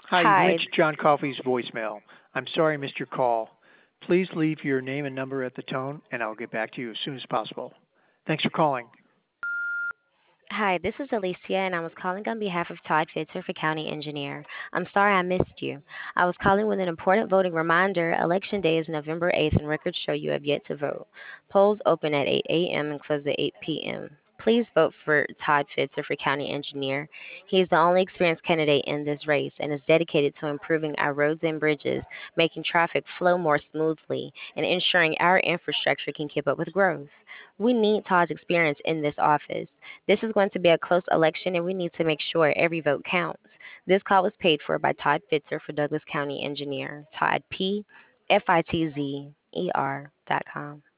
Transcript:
Hi, you've Hi. reached John Coffey's voicemail. I'm sorry I missed your call. Please leave your name and number at the tone, and I'll get back to you as soon as possible. Thanks for calling. Hi, this is Alicia, and I was calling on behalf of Todd Fitzer for County Engineer. I'm sorry I missed you. I was calling with an important voting reminder. Election Day is November 8th, and records show you have yet to vote. Polls open at 8 a.m. and close at 8 p.m. Please vote for Todd Fitzer for County Engineer. He is the only experienced candidate in this race and is dedicated to improving our roads and bridges, making traffic flow more smoothly, and ensuring our infrastructure can keep up with growth. We need Todd's experience in this office. This is going to be a close election, and we need to make sure every vote counts. This call was paid for by Todd Fitzer for Douglas County Engineer. Todd P. FITZER.com.